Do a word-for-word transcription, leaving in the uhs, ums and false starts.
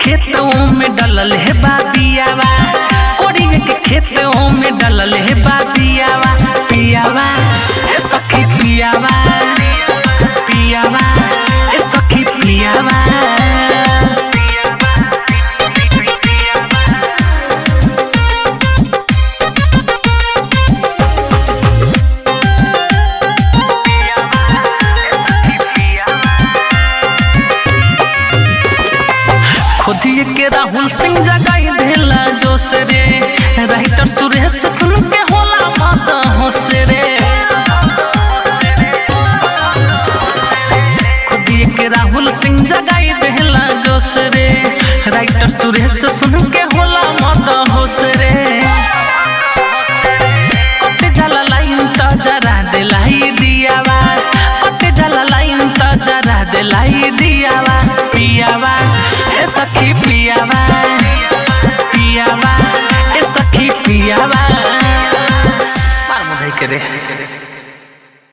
खेतों में डलल है बादियावा, कोड़ी के खेतों में डलल है बादियावा। पियावा ए सखी पियावा, पियावा ए सखी पियावा। खुदिए के राहुल सिंह जगाई देला जोश रे, राइटर सुरेश सुन के होला मत होश रे। खुदिए के राहुल सिंह जगाई देला जोश रे, राइटर सुरेश सुन के होला मत होश रे। कटे जाला लाइन त जरा देलाई दियावा, कटे जाला लाइन त जरा देलाई दियावा। पियावा ए सखी पियावा, पियावा ए सखी पियावा। मार मुधाई करे।